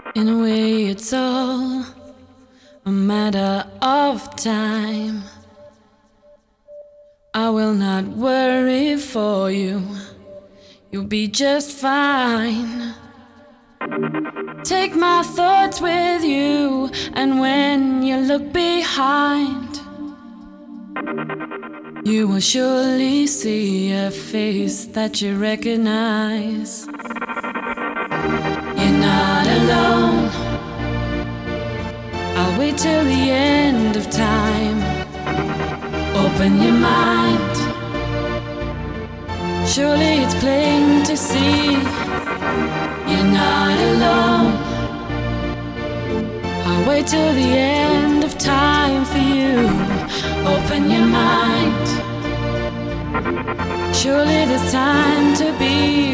In a way, it's all a matter of time. I will not worry for you, you'll be just fine. Take my thoughts with you, and when you look behind, you will surely see a face that you recognize. You're not alone. I'll wait till the end of time. Open your mind. Surely it's plain to see you're not alone. I'll wait till the end of time for you. Open your mind. Surely there's time to be